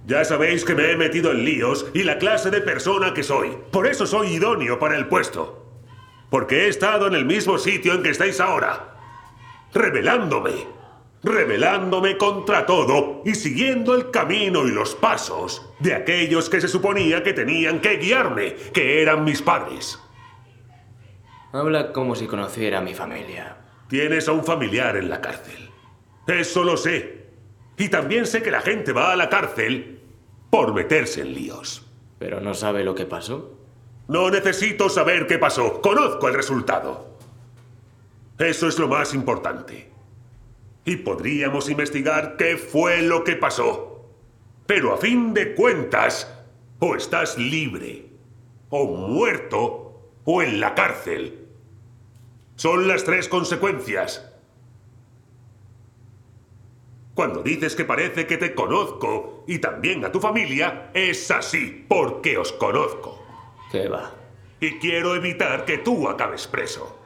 Ya sabéis que me he metido en líos y la clase de persona que soy. Por eso soy idóneo para el puesto. Porque he estado en el mismo sitio en que estáis ahora. Rebelándome. Rebelándome contra todo y siguiendo el camino y los pasos de aquellos que se suponía que tenían que guiarme, que eran mis padres. Habla como si conociera a mi familia. Tienes a un familiar en la cárcel. Eso lo sé. Y también sé que la gente va a la cárcel por meterse en líos. ¿Pero no sabe lo que pasó? No necesito saber qué pasó. Conozco el resultado. Eso es lo más importante. Y podríamos investigar qué fue lo que pasó. Pero a fin de cuentas, o estás libre, o muerto, o en la cárcel. Son las tres consecuencias. Cuando dices que parece que te conozco, y también a tu familia, es así, porque os conozco. ¿Qué va? Y quiero evitar que tú acabes preso.